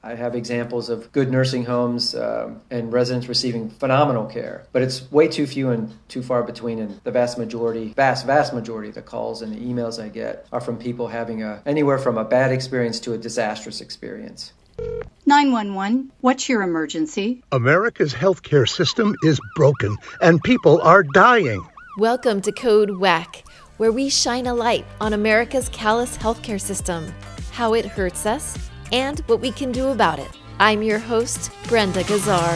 I have examples of good nursing homes and residents receiving phenomenal care, but it's way too few and too far between. And the vast majority of the calls and the emails I get are from people having anywhere from a bad experience to a disastrous experience. 911, what's your emergency? America's healthcare system is broken and people are dying. Welcome to Code WAC, where we shine a light on America's callous healthcare system, how it hurts us, and what we can do about it. I'm your host, Brenda Gazzar.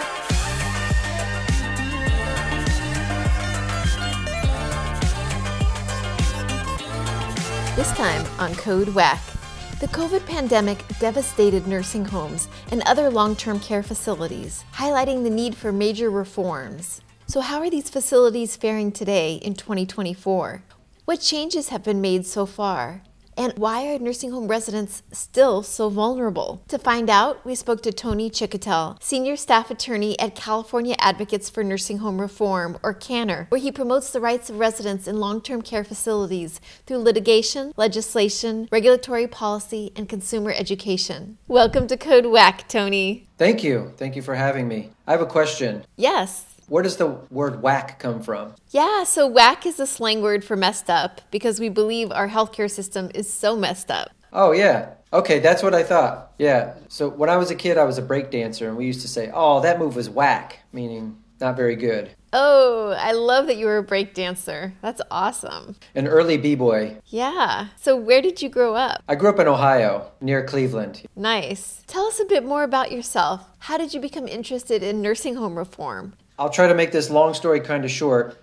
This time on Code WAC, the COVID pandemic devastated nursing homes and other long-term care facilities, highlighting the need for major reforms. So how are these facilities faring today in 2024? What changes have been made so far? And why are nursing home residents still so vulnerable? To find out, we spoke to Tony Chicotel, Senior Staff Attorney at California Advocates for Nursing Home Reform, or CANNER, where he promotes the rights of residents in long-term care facilities through litigation, legislation, regulatory policy, and consumer education. Welcome to Code WAC, Tony. Thank you. Thank you for having me. I have a question. Yes. Where does the word whack come from? Yeah, so whack is a slang word for messed up because we believe our healthcare system is so messed up. Oh, yeah. Okay, that's what I thought. Yeah. So when I was a kid, I was a break dancer, and we used to say, oh, that move was whack, meaning not very good. Oh, I love that you were a break dancer. That's awesome. An early b-boy. Yeah. So where did you grow up? I grew up in Ohio, near Cleveland. Nice. Tell us a bit more about yourself. How did you become interested in nursing home reform? I'll try to make this long story kind of short.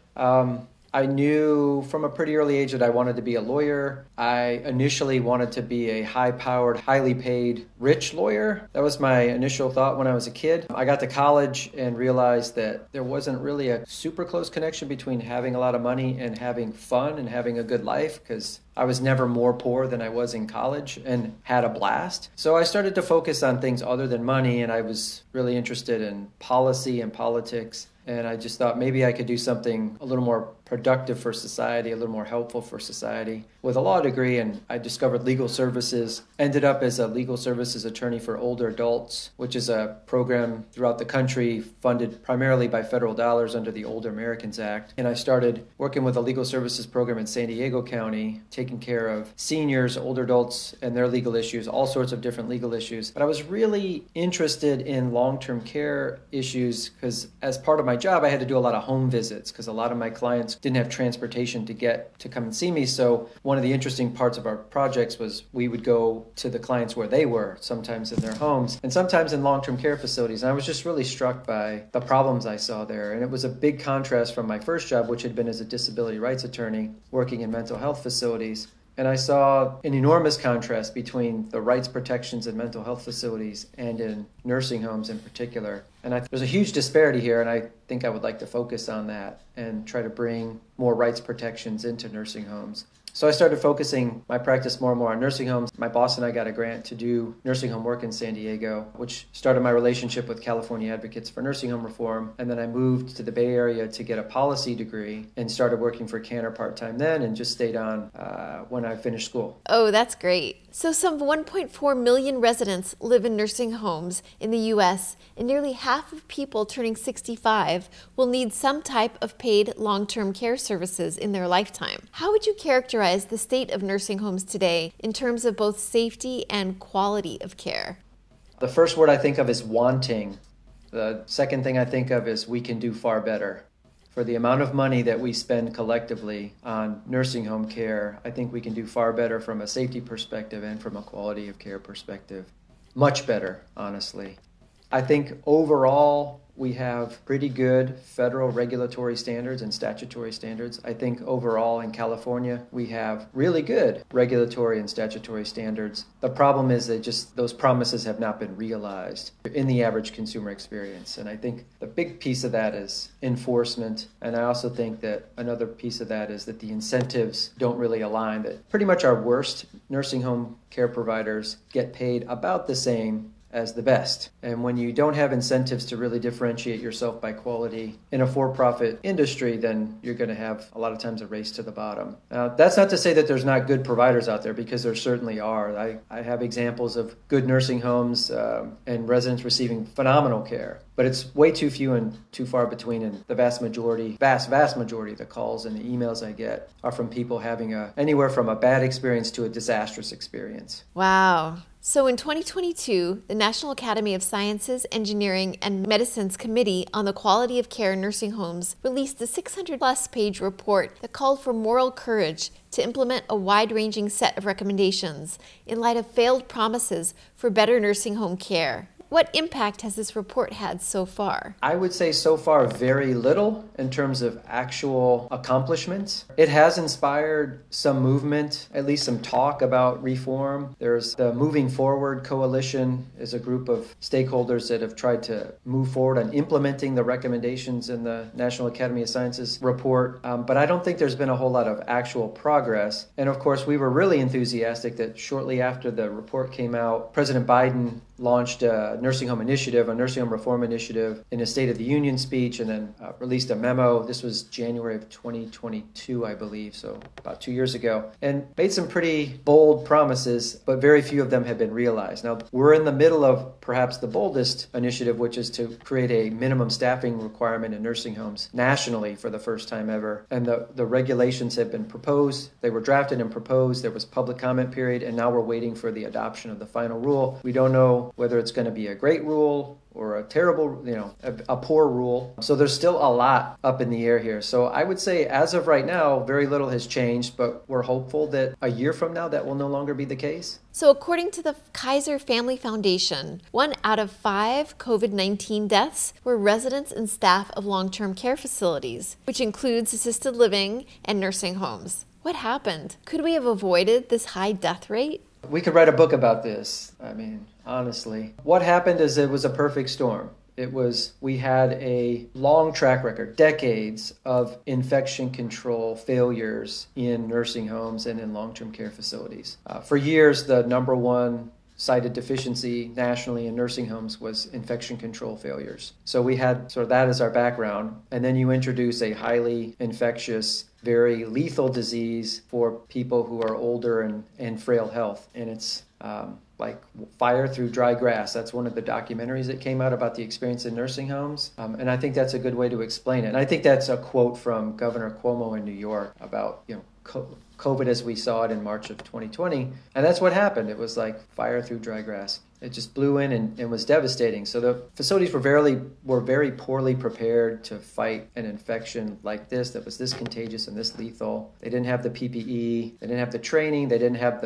I knew from a pretty early age that I wanted to be a lawyer. I initially wanted to be a high-powered, highly paid, rich lawyer. That was my initial thought when I was a kid. I got to college and realized that there wasn't really a super close connection between having a lot of money and having fun and having a good life, because I was never more poor than I was in college and had a blast. So I started to focus on things other than money, and I was really interested in policy and politics. And I just thought maybe I could do something a little more productive for society, a little more helpful for society with a law degree. And I discovered legal services, ended up as a legal services attorney for older adults, which is a program throughout the country funded primarily by federal dollars under the Older Americans Act. And I started working with a legal services program in San Diego County, taking care of seniors, older adults, and their legal issues, all sorts of different legal issues. But I was really interested in long-term care issues because as part of my job, I had to do a lot of home visits because a lot of my clients didn't have transportation to come and see me. So one of the interesting parts of our projects was we would go to the clients where they were, sometimes in their homes and sometimes in long-term care facilities. And I was just really struck by the problems I saw there. And it was a big contrast from my first job, which had been as a disability rights attorney working in mental health facilities. And I saw an enormous contrast between the rights protections in mental health facilities and in nursing homes in particular. And there's a huge disparity here, and I think I would like to focus on that and try to bring more rights protections into nursing homes. So I started focusing my practice more and more on nursing homes. My boss and I got a grant to do nursing home work in San Diego, which started my relationship with California Advocates for Nursing Home Reform. And then I moved to the Bay Area to get a policy degree and started working for CANNER part-time then and just stayed on when I finished school. Oh, that's great. So some 1.4 million residents live in nursing homes in the U.S., and nearly half of people turning 65 will need some type of paid long-term care services in their lifetime. How would you characterize the state of nursing homes today in terms of both safety and quality of care? The first word I think of is wanting. The second thing I think of is we can do far better. For the amount of money that we spend collectively on nursing home care, I think we can do far better from a safety perspective and from a quality of care perspective. Much better, honestly. I think overall we have pretty good federal regulatory standards and statutory standards. I think overall in California we have really good regulatory and statutory standards. The problem is that just those promises have not been realized in the average consumer experience. And I think the big piece of that is enforcement. And I also think that another piece of that is that the incentives don't really align. That pretty much our worst nursing home care providers get paid about the same as the best. And when you don't have incentives to really differentiate yourself by quality in a for-profit industry, then you're going to have a lot of times a race to the bottom. That's not to say that there's not good providers out there, because there certainly are. I have examples of good nursing homes and residents receiving phenomenal care, but it's way too few and too far between. And the vast majority of the calls and the emails I get are from people having anywhere from a bad experience to a disastrous experience. Wow. So in 2022, the National Academy of Sciences, Engineering, and Medicine's Committee on the Quality of Care in Nursing Homes released a 600-plus page report that called for moral courage to implement a wide-ranging set of recommendations in light of failed promises for better nursing home care. What impact has this report had so far? I would say so far very little in terms of actual accomplishments. It has inspired some movement, at least some talk about reform. There's the Moving Forward Coalition is a group of stakeholders that have tried to move forward on implementing the recommendations in the National Academy of Sciences report. But I don't think there's been a whole lot of actual progress. And of course, we were really enthusiastic that shortly after the report came out, President Biden launched a nursing home reform initiative in a State of the Union speech, and then released a memo. This was January of 2022, I believe, so about 2 years ago, and made some pretty bold promises, but very few of them have been realized. Now, we're in the middle of perhaps the boldest initiative, which is to create a minimum staffing requirement in nursing homes nationally for the first time ever. And the regulations have been proposed. They were drafted and proposed. There was public comment period, and now we're waiting for the adoption of the final rule. We don't know whether it's going to be a great rule or a terrible, a poor rule. So there's still a lot up in the air here. So I would say as of right now, very little has changed, but we're hopeful that a year from now that will no longer be the case. So according to the Kaiser Family Foundation, 1 out of 5 COVID-19 deaths were residents and staff of long-term care facilities, which includes assisted living and nursing homes. What happened? Could we have avoided this high death rate? We could write a book about this. I mean, honestly. What happened is it was a perfect storm. We had a long track record, decades of infection control failures in nursing homes and in long-term care facilities. For years, the number one cited deficiency nationally in nursing homes was infection control failures. So we had sort of that as our background. And then you introduce a highly infectious, very lethal disease for people who are older and frail health. And it's like fire through dry grass. That's one of the documentaries that came out about the experience in nursing homes. And I think that's a good way to explain it. And I think that's a quote from Governor Cuomo in New York about, COVID as we saw it in March of 2020. And that's what happened. It was like fire through dry grass. It just blew in and was devastating. So the facilities were very poorly prepared to fight an infection like this that was this contagious and this lethal. They didn't have the PPE. They didn't have the training. They didn't have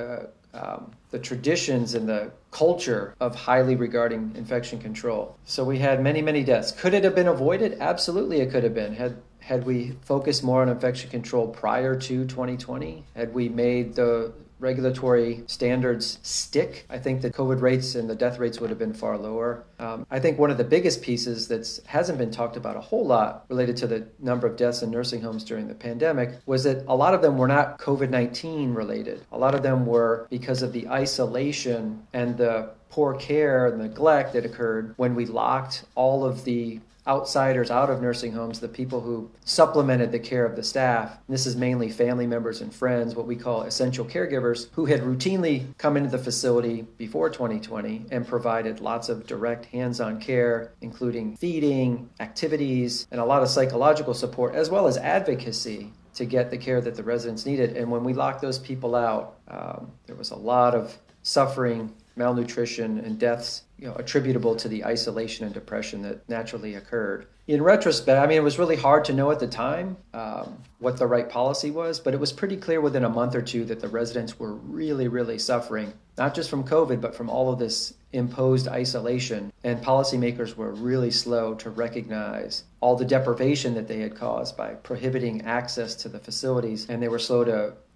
the traditions and the culture of highly regarding infection control. So we had many, many deaths. Could it have been avoided? Absolutely it could have been. Had we focused more on infection control prior to 2020, had we made the regulatory standards stick, I think the COVID rates and the death rates would have been far lower. I think one of the biggest pieces that hasn't been talked about a whole lot related to the number of deaths in nursing homes during the pandemic was that a lot of them were not COVID-19 related. A lot of them were because of the isolation and the poor care and neglect that occurred when we locked all of the outsiders out of nursing homes, the people who supplemented the care of the staff. This is mainly family members and friends, what we call essential caregivers, who had routinely come into the facility before 2020 and provided lots of direct hands-on care, including feeding, activities, and a lot of psychological support, as well as advocacy to get the care that the residents needed. And when we locked those people out, there was a lot of suffering, malnutrition, and deaths attributable to the isolation and depression that naturally occurred. In retrospect, it was really hard to know at the time what the right policy was, but it was pretty clear within a month or two that the residents were really, really suffering, not just from COVID, but from all of this imposed isolation. And policymakers were really slow to recognize all the deprivation that they had caused by prohibiting access to the facilities, and they were slow to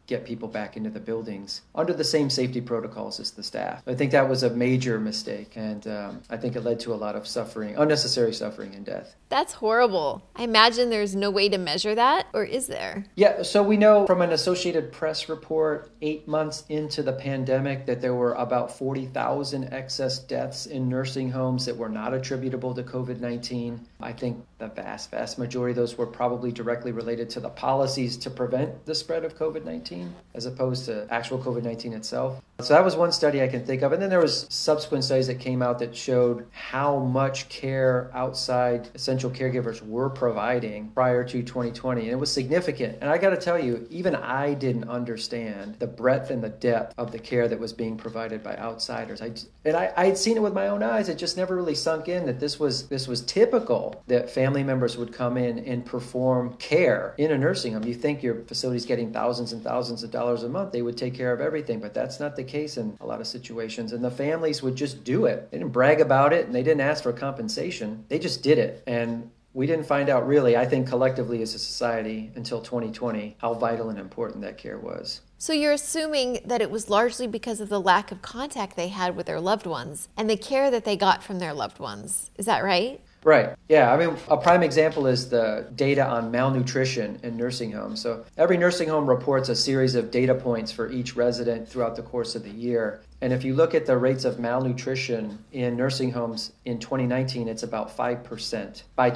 get people back into the buildings under the same safety protocols as the staff. I think that was a major mistake, and I think it led to a lot of suffering, unnecessary suffering and death. That's horrible. I imagine there's no way to measure that, or is there? Yeah, so we know from an Associated Press report 8 months into the pandemic that there were about 40,000 excess deaths in nursing homes that were not attributable to COVID-19. I think the vast majority of those were probably directly related to the policies to prevent the spread of COVID-19 as opposed to actual COVID-19 itself. So that was one study I can think of. And then there was subsequent studies that came out that showed how much care outside essential caregivers were providing prior to 2020. And it was significant. And I got to tell you, even I didn't understand the breadth and the depth of the care that was being provided by outsiders. I had seen it with my own eyes. It just never really sunk in that this was typical, that family members would come in and perform care in a nursing home. You think your facility's getting thousands and thousands of dollars a month, they would take care of everything, but that's not the case in a lot of situations. And the families would just do it. They didn't brag about it and they didn't ask for compensation. They just did it. And we didn't find out really, I think collectively as a society until 2020, how vital and important that care was. So you're assuming that it was largely because of the lack of contact they had with their loved ones and the care that they got from their loved ones. Is that right? Right. Yeah. I mean, a prime example is the data on malnutrition in nursing homes. So every nursing home reports a series of data points for each resident throughout the course of the year. And if you look at the rates of malnutrition in nursing homes in 2019, it's about 5%. By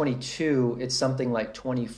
2022, it's something like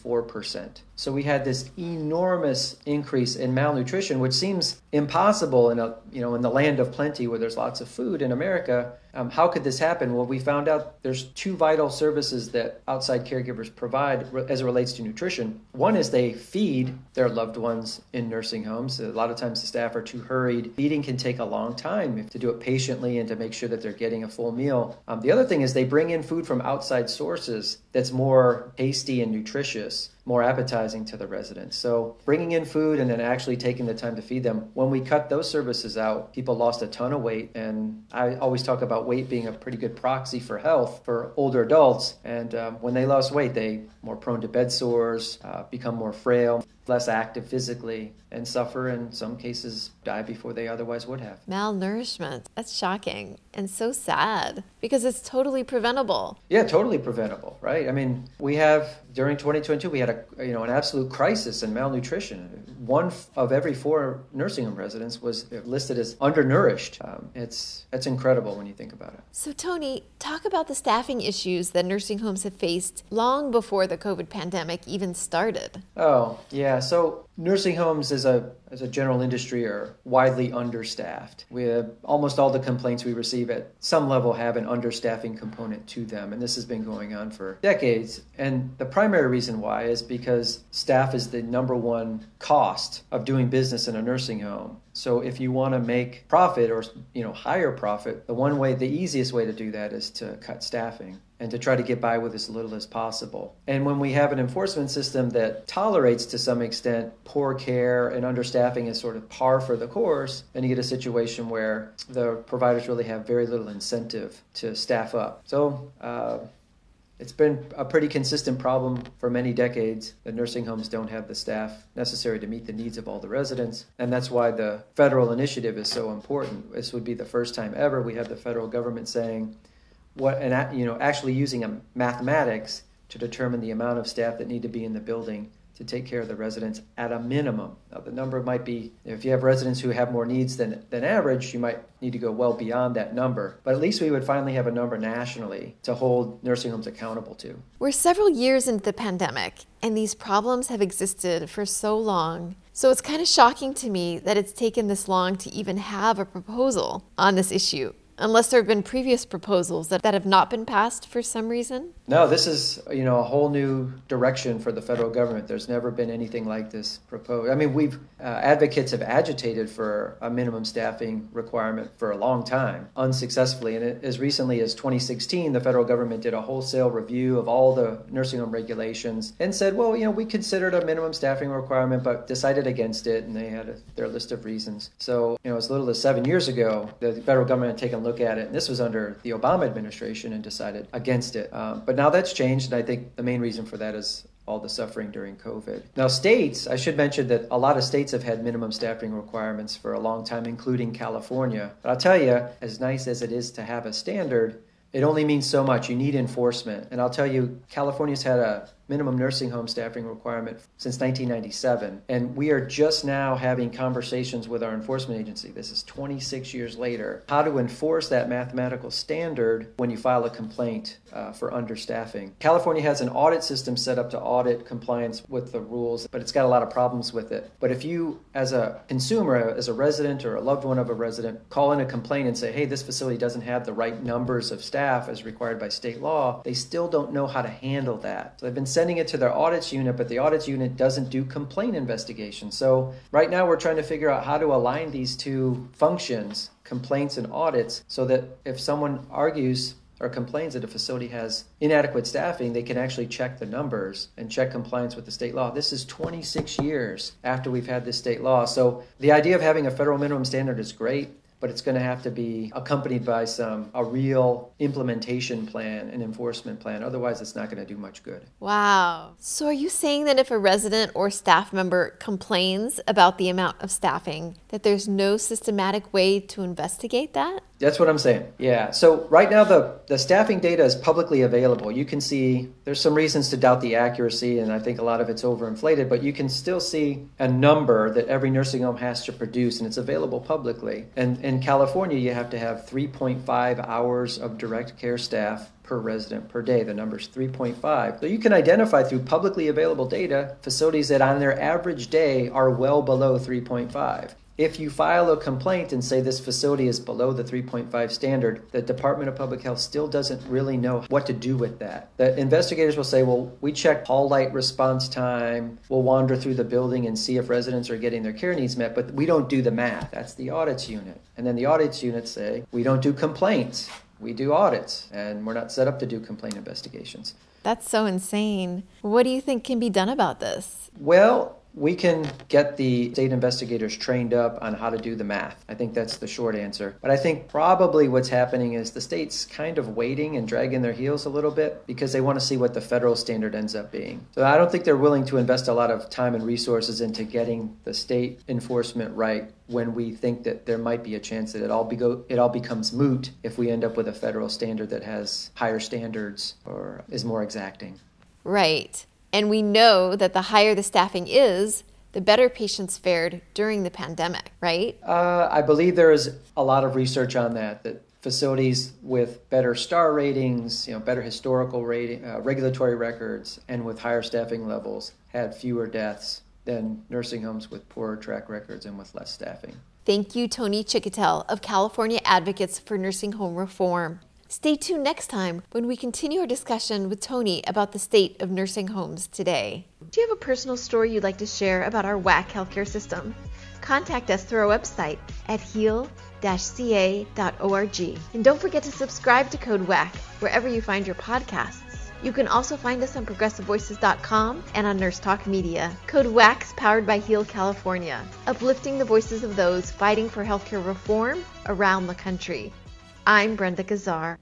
24%. So we had this enormous increase in malnutrition, which seems impossible in the land of plenty where there's lots of food in America. How could this happen? Well, we found out there's two vital services that outside caregivers provide as it relates to nutrition. One is they feed their loved ones in nursing homes. A lot of times the staff are too hurried. Feeding can take a long time to do it patiently and to make sure that they're getting a full meal. The other thing is they bring in food from outside sources that's more tasty and nutritious, more appetizing to the residents. So bringing in food and then actually taking the time to feed them. When we cut those services out, people lost a ton of weight. And I always talk about weight being a pretty good proxy for health for older adults. And when they lost weight, they more prone to bed sores, become more frail, less active physically, and suffer, in some cases, die before they otherwise would have. Malnourishment. That's shocking and so sad because it's totally preventable. Yeah, totally preventable, right? I mean, we have, during 2022, we had an absolute crisis in malnutrition. 1 of every 4 nursing home residents was listed as undernourished. It's incredible when you think about it. So Tony, talk about the staffing issues that nursing homes have faced long before the COVID pandemic even started. Oh, yeah. So nursing homes as a general industry are widely understaffed. We have almost all the complaints we receive at some level have an understaffing component to them, and this has been going on for decades. And the primary reason why is because staff is the number one cost of doing business in a nursing home. So if you want to make profit or higher profit, the easiest way to do that is to cut staffing and to try to get by with as little as possible. And when we have an enforcement system that tolerates to some extent poor care and understaffing as sort of par for the course, then you get a situation where the providers really have very little incentive to staff up. So it's been a pretty consistent problem for many decades that nursing homes don't have the staff necessary to meet the needs of all the residents. And that's why the federal initiative is so important. This would be the first time ever we have the federal government saying, actually using mathematics to determine the amount of staff that need to be in the building to take care of the residents at a minimum. Now, the number might be, if you have residents who have more needs than average, you might need to go well beyond that number. But at least we would finally have a number nationally to hold nursing homes accountable to. We're several years into the pandemic, and these problems have existed for so long. So it's kind of shocking to me that it's taken this long to even have a proposal on this issue, unless there have been previous proposals that have not been passed for some reason? No, this is, a whole new direction for the federal government. There's never been anything like this proposed. I mean, advocates have agitated for a minimum staffing requirement for a long time, unsuccessfully. And as recently as 2016, the federal government did a wholesale review of all the nursing home regulations and said, well, we considered a minimum staffing requirement, but decided against it. And they had their list of reasons. So, as little as 7 years ago, the federal government had taken a look at it. And this was under the Obama administration and decided against it. But now that's changed, and I think the main reason for that is all the suffering during COVID. Now, states, I should mention that a lot of states have had minimum staffing requirements for a long time, including California. But I'll tell you, as nice as it is to have a standard, it only means so much. You need enforcement. And I'll tell you, California's had a minimum nursing home staffing requirement since 1997. And we are just now having conversations with our enforcement agency. This is 26 years later. How to enforce that mathematical standard when you file a complaint for understaffing. California has an audit system set up to audit compliance with the rules, but it's got a lot of problems with it. But if you, as a consumer, as a resident or a loved one of a resident, call in a complaint and say, hey, this facility doesn't have the right numbers of staff as required by state law, they still don't know how to handle that. So they've been sending it to their audits unit, but the audits unit doesn't do complaint investigations. So right now we're trying to figure out how to align these two functions, complaints and audits, so that if someone argues or complains that a facility has inadequate staffing, they can actually check the numbers and check compliance with the state law. This is 26 years after we've had this state law. So the idea of having a federal minimum standard is great, but it's going to have to be accompanied by a real implementation plan and enforcement plan. Otherwise, it's not going to do much good. Wow. So are you saying that if a resident or staff member complains about the amount of staffing, that there's no systematic way to investigate that? That's what I'm saying. Yeah. So right now, the staffing data is publicly available. You can see there's some reasons to doubt the accuracy, and I think a lot of it's overinflated, but you can still see a number that every nursing home has to produce, and it's available publicly. And in California, you have to have 3.5 hours of direct care staff per resident per day. The number's 3.5. So you can identify through publicly available data facilities that on their average day are well below 3.5. If you file a complaint and say this facility is below the 3.5 standard, the Department of Public Health still doesn't really know what to do with that. The investigators will say, well, we check call light response time, we'll wander through the building and see if residents are getting their care needs met, but we don't do the math. That's the audits unit. And then the audits unit say, we don't do complaints, we do audits, and we're not set up to do complaint investigations. That's so insane. What do you think can be done about this? Well, we can get the state investigators trained up on how to do the math. I think that's the short answer. But I think probably what's happening is the state's kind of waiting and dragging their heels a little bit because they want to see what the federal standard ends up being. So I don't think they're willing to invest a lot of time and resources into getting the state enforcement right when we think that there might be a chance that it all becomes moot if we end up with a federal standard that has higher standards or is more exacting. Right. And we know that the higher the staffing is, the better patients fared during the pandemic, right? I believe there is a lot of research on that facilities with better star ratings, better historical regulatory records, and with higher staffing levels had fewer deaths than nursing homes with poorer track records and with less staffing. Thank you, Tony Chicotel of California Advocates for Nursing Home Reform. Stay tuned next time when we continue our discussion with Tony about the state of nursing homes today. Do you have a personal story you'd like to share about our WAC healthcare system? Contact us through our website at heal-ca.org. And don't forget to subscribe to Code WAC wherever you find your podcasts. You can also find us on progressivevoices.com and on Nurse Talk Media. Code WAC's powered by Heal California, uplifting the voices of those fighting for healthcare reform around the country. I'm Brenda Gazzar.